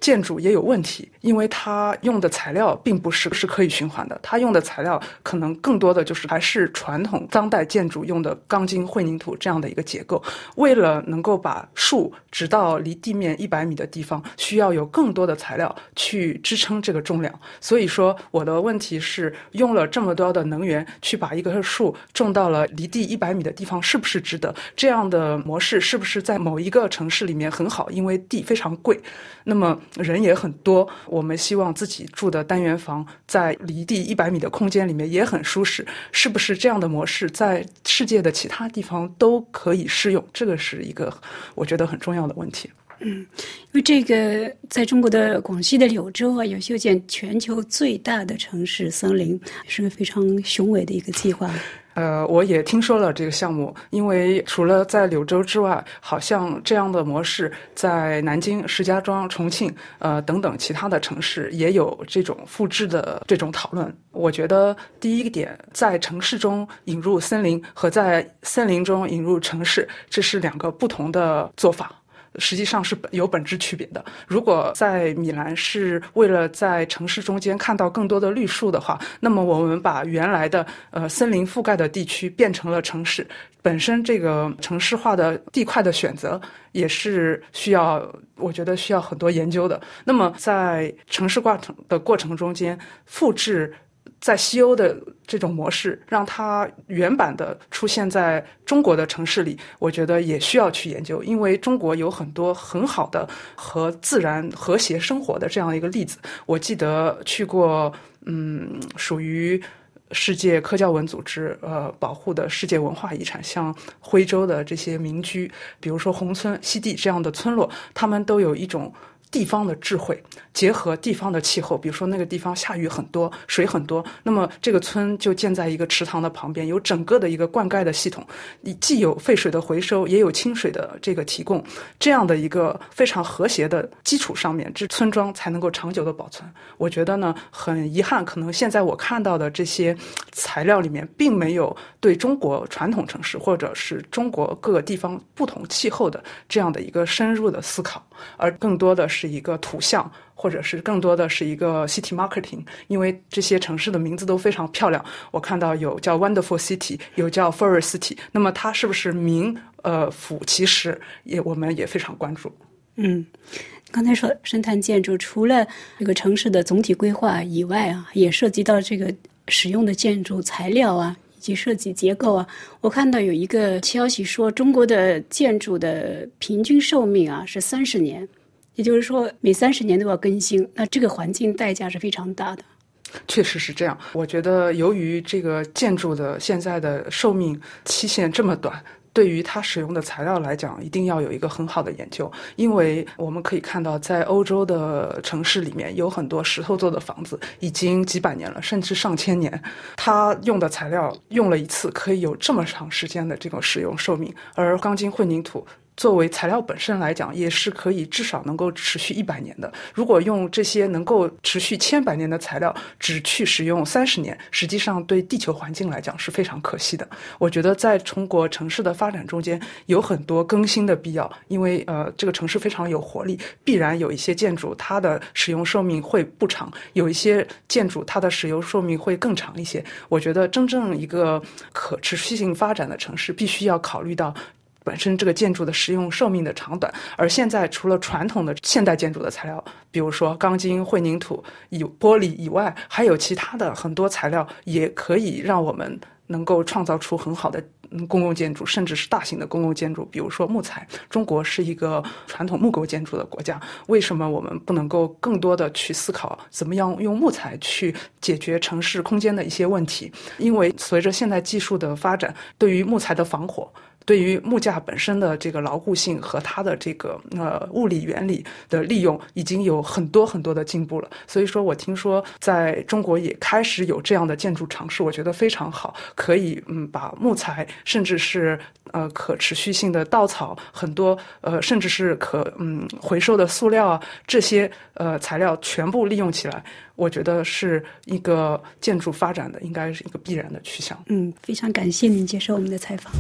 建筑也有问题，因为它用的材料并不是可以循环的，它用的材料可能更多的就是还是传统当代建筑用的钢筋混凝土这样的一个结构。为了能够把树直到离地面100米的地方，需要有更多的材料去支撑这个重量。所以说我的问题是，用了这么多的能源去把一棵树种到了离地100米的地方，是不是值得？这样的模式是不是在某一个城市里面很好，因为地非常贵，那么人也很多，我们希望自己住的单元房在离地100米的空间里面也很舒适，是不是这样的模式在世界的其他地方都可以适用？这个是一个我觉得很重要的问题。 因为这个在中国的广西的柳州啊，有修建全球最大的城市森林，是个非常雄伟的一个计划。 我也听说了这个项目，因为除了在柳州之外，好像这样的模式在南京、石家庄、重庆等等其他的城市也有这种复制的这种讨论。我觉得第一个点，在城市中引入森林和在森林中引入城市，这是2个不同的做法，实际上是有本质区别的。如果在米兰是为了在城市中间看到更多的绿树的话，那么我们把原来的森林覆盖的地区变成了城市，本身这个城市化的地块的选择也是我觉得需要很多研究的。那么在城市化的过程中间，复制在西欧的这种模式，让它原版的出现在中国的城市里，我觉得也需要去研究。因为中国有很多很好的和自然和谐生活的这样一个例子。我记得去过属于世界科教文组织保护的世界文化遗产，像徽州的这些民居，比如说宏村、西递这样的村落，他们都有一种地方的智慧，结合地方的气候，比如说那个地方下雨很多，水很多，那么这个村就建在一个池塘的旁边，有整个的一个灌溉的系统，既有废水的回收，也有清水的这个提供，这样的一个非常和谐的基础上面，这村庄才能够长久的保存。我觉得呢，很遗憾，可能现在我看到的这些材料里面，并没有对中国传统城市或者是中国各个地方不同气候的这样的一个深入的思考，而更多的是一个图像，或者是更多的是一个 city marketing。 因为这些城市的名字都非常漂亮，我看到有叫 Wonderful City， 有叫 Forest City， 那么它是不是名副其实，我们也非常关注。 刚才说生态建筑除了这个城市的总体规划以外啊，也涉及到这个使用的建筑材料啊以及设计结构啊。我看到有一个消息说，中国的建筑的平均寿命啊是30年，也就是说每30年都要更新，那这个环境代价是非常大的。 确实是这样，我觉得由于这个建筑的现在的寿命期限这么短，对于它使用的材料来讲，一定要有一个很好的研究。因为我们可以看到，在欧洲的城市里面，有很多石头做的房子已经几百年了，甚至上千年，它用的材料用了一次可以有这么长时间的这种使用寿命。而钢筋混凝土作为材料本身来讲，也是可以至少能够持续100年的。如果用这些能够持续千百年的材料只去使用30年，实际上对地球环境来讲是非常可惜的。我觉得在中国城市的发展中间有很多更新的必要，因为这个城市非常有活力，必然有一些建筑它的使用寿命会不长，有一些建筑它的使用寿命会更长一些。我觉得真正一个可持续性发展的城市，必须要考虑到本身这个建筑的使用寿命的长短。而现在除了传统的现代建筑的材料，比如说钢筋混凝土玻璃以外，还有其他的很多材料也可以让我们能够创造出很好的公共建筑，甚至是大型的公共建筑。比如说木材，中国是一个传统木构建筑的国家，为什么我们不能够更多的去思考怎么样用木材去解决城市空间的一些问题？因为随着现代技术的发展，对于木材的防火，对于木架本身的这个牢固性和它的这个物理原理的利用，已经有很多很多的进步了。所以说我听说在中国也开始有这样的建筑尝试，我觉得非常好，可以把木材甚至是可持续性的稻草，很多甚至是回收的塑料啊，这些材料全部利用起来，我觉得是一个建筑发展的应该是一个必然的趋向。 非常感谢您接受我们的采访。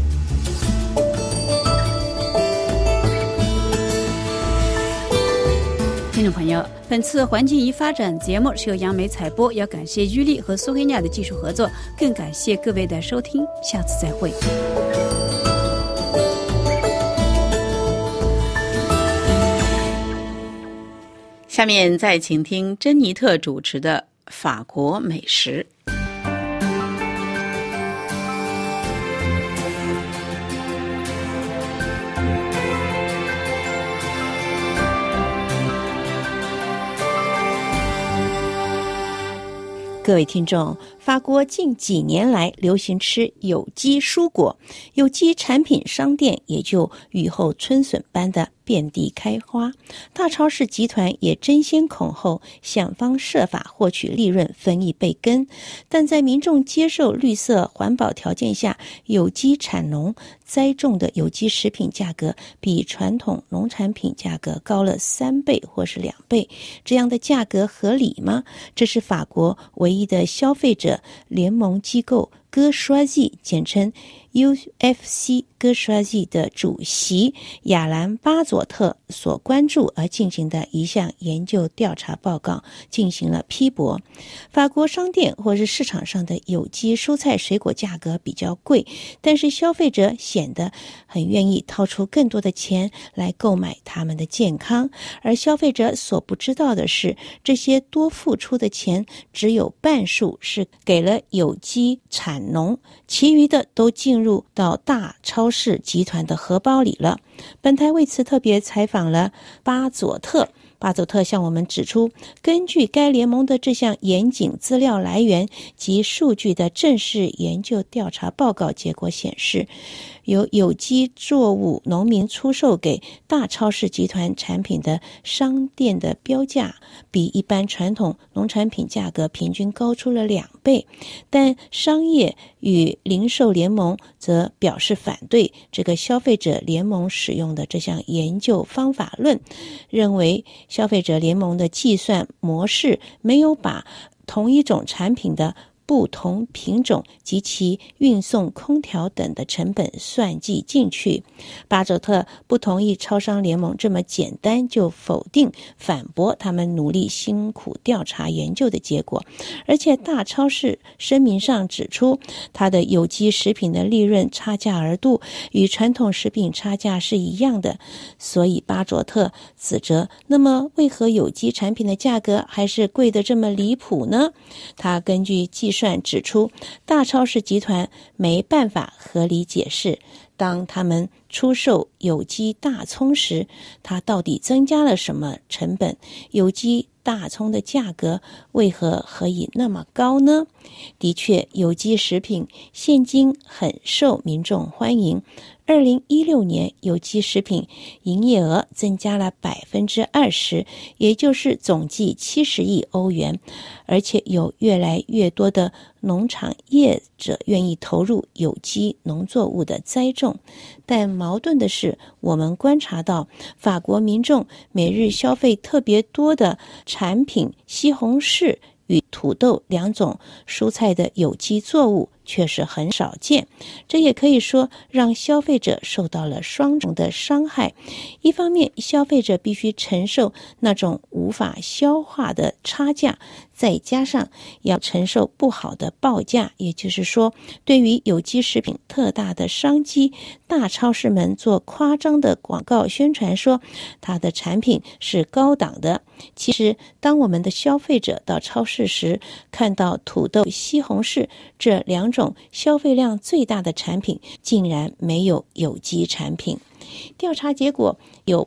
听听众朋友，本次环境与发展节目是由杨梅采播，要感谢于丽和苏黑亚的技术合作，更感谢各位的收听，下次再会。 下面再请听珍妮特主持的法国美食。 各位听众，法国近几年来流行吃有机蔬果，有机产品商店也就雨后春笋般的遍地开花，大超市集团也争先恐后，想方设法获取利润，分一杯羹。但在民众接受绿色环保条件下，有机产农栽种的有机食品价格比传统农产品价格高了3倍或是2倍，这样的价格合理吗？这是法国唯一的消费者联盟机构戈刷季，简称 UFC 戈刷季的主席亚兰巴佐特所关注而进行的一项研究调查报告进行了批驳。法国商店或是市场上的有机蔬菜水果价格比较贵，但是消费者显得很愿意掏出更多的钱来购买他们的健康，而消费者所不知道的是，这些多付出的钱只有半数是给了有机产农，其余的都进入到大超市集团的荷包里了。本台为此特别采访了巴佐特向我们指出，根据该联盟的这项严谨资料来源及数据的正式研究调查报告结果显示，由有机作物农民出售给大超市集团产品的商店的标价比一般传统农产品价格平均高出了2倍，但商业与零售联盟则表示反对这个消费者联盟使用的这项研究方法论，认为消费者联盟的计算模式没有把同一种产品的不同品种及其运送空调等的成本算计进去。巴佐特不同意超商联盟这么简单就否定反驳他们努力辛苦调查研究的结果，而且大超市声明上指出，它的有机食品的利润差价额度与传统食品差价是一样的，所以巴佐特指责，那么为何有机产品的价格还是贵得这么离谱呢？他根据计算指出，大超市集团没办法合理解释，当他们出售有机大葱时，它到底增加了什么成本？有机大葱的价格为何可以那么高呢？的确，有机食品现今很受民众欢迎。2016年有机食品营业额增加了 20%， 也就是总计70亿欧元，而且有越来越多的农场业者愿意投入有机农作物的栽种。但矛盾的是，我们观察到法国民众每日消费特别多的产品西红柿与土豆2种蔬菜的有机作物却是很少见，这也可以说让消费者受到了双重的伤害。一方面，消费者必须承受那种无法消化的差价，再加上要承受不好的报价，也就是说，对于有机食品特大的商机，大超市们做夸张的广告宣传说它的产品是高档的。其实，当我们的消费者到超市时，看到土豆、西红柿这2种消费量最大的产品，竟然没有有机产品。调查结果有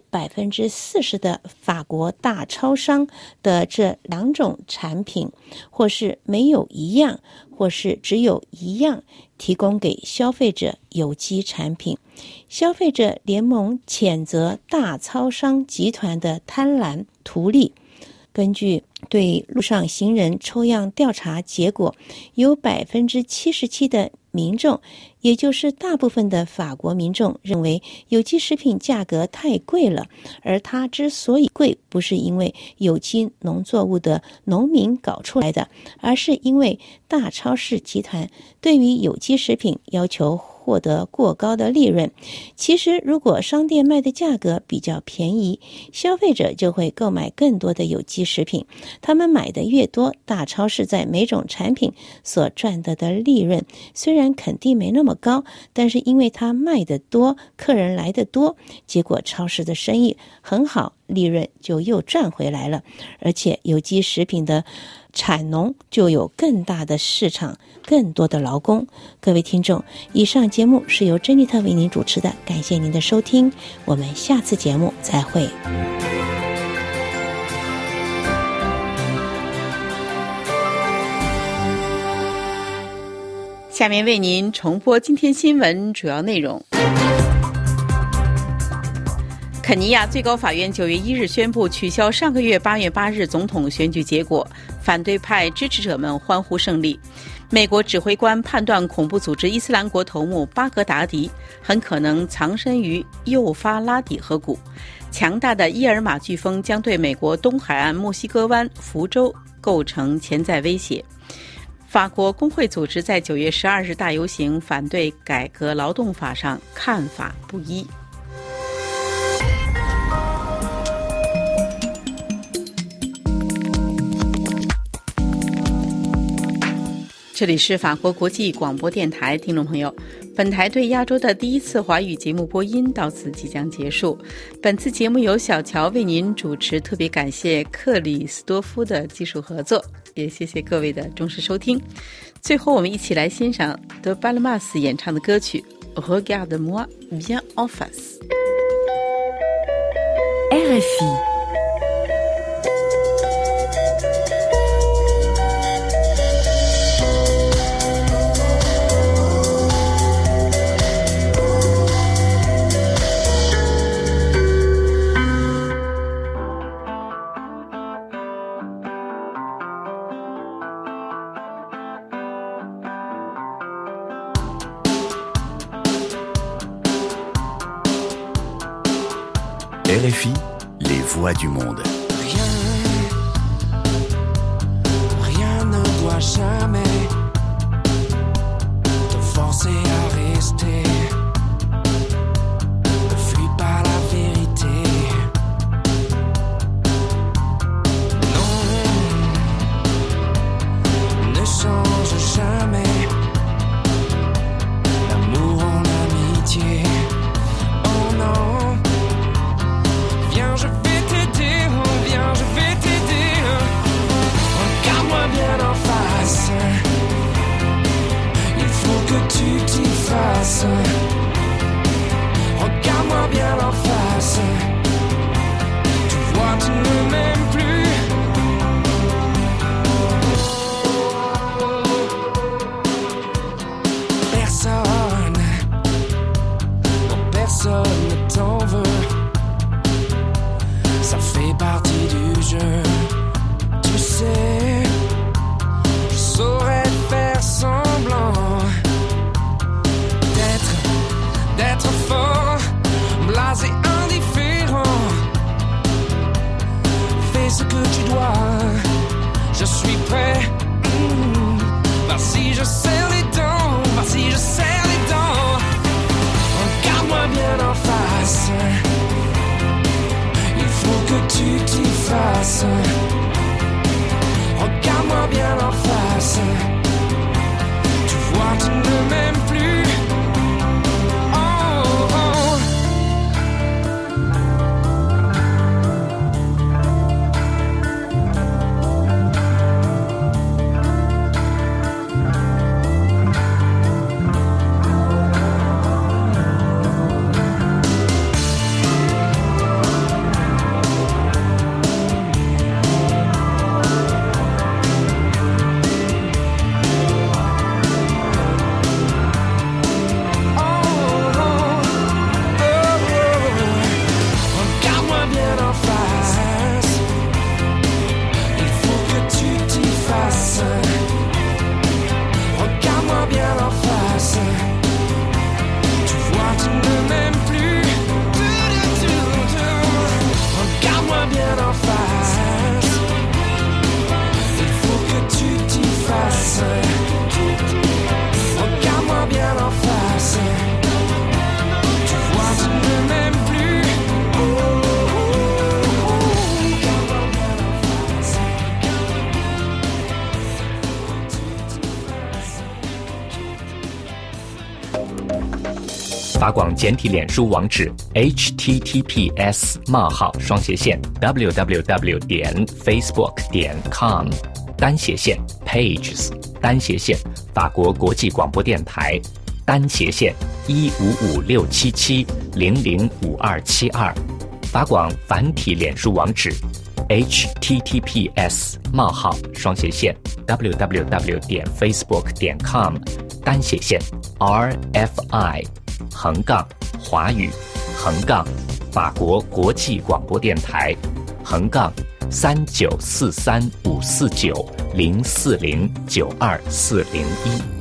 40% 的法国大超商的这2种产品，或是没有一样，或是只有一样提供给消费者有机产品。消费者联盟谴责大超商集团的贪婪图利。根据对路上行人抽样调查结果，有 77% 的民众，也就是大部分的法国民众认为有机食品价格太贵了，而它之所以贵，不是因为有机农作物的农民搞出来的，而是因为大超市集团对于有机食品要求获得过高的利润。其实如果商店卖的价格比较便宜，消费者就会购买更多的有机食品，他们买的越多，大超市在每种产品所赚得的利润虽然肯定没那么高，但是因为它卖得多，客人来得多，结果超市的生意很好，利润就又赚回来了。而且有机食品的产农就有更大的市场，更多的劳工。各位听众，以上节目是由珍妮特为您主持的，感谢您的收听，我们下次节目再会。 下面为您重播今天新闻主要内容。肯尼亚最高法院9月1日宣布取消上个月8月8日总统选举结果，反对派支持者们欢呼胜利。美国指挥官判断恐怖组织伊斯兰国头目巴格达迪很可能藏身于幼发拉底河谷。强大的伊尔玛飓风将对美国东海岸墨西哥湾、福州构成潜在威胁。法国工会组织在9月12日大游行，反对改革劳动法上看法不一。这里是法国国际广播电台，听众朋友，本台对亚洲的第一次华语节目播音到此即将结束。本次节目由小乔为您主持，特别感谢克里斯多夫的技术合作，也谢谢各位的忠实收听。最后我们一起来欣赏德巴勒马斯演唱的歌曲 Regarde-moi bien en face。 RFI RFI, les voix du monde. Rien ne doit jamais te forcer à rester. Ne fuis pas la vérité. Non, ne change jamais l'amour en amitié. Oh non. Viens, je vais t'aider, oh viens, je vais t'aider. Regarde-moi bien en face. Il faut que tu t'y fasses. Regarde-moi bien en face. Tu vois, tu ne m'aimes plus. Personne, non, personne ne t'en veut. Ça fait partie du jeu, tu sais. Je saurais faire semblant d'être fort, blasé, indifférent. Fais ce que tu dois, je suis prêt. Vas-y, je serre les dents, vas-y, je serre les dents. Regarde-moi bien en face. Faut que tu t'y fasses. Regarde-moi bien en face. Tu vois, tu ne m'aimes plus. Oh, oh. 法广简体脸书网址 https://www.facebook.com 单斜线 pages 单斜线法国国际广播电台单斜线1556770052272法广繁体脸书网址 https://www.facebook.com 单斜线 RFI华语法国国际广播电台39435490409241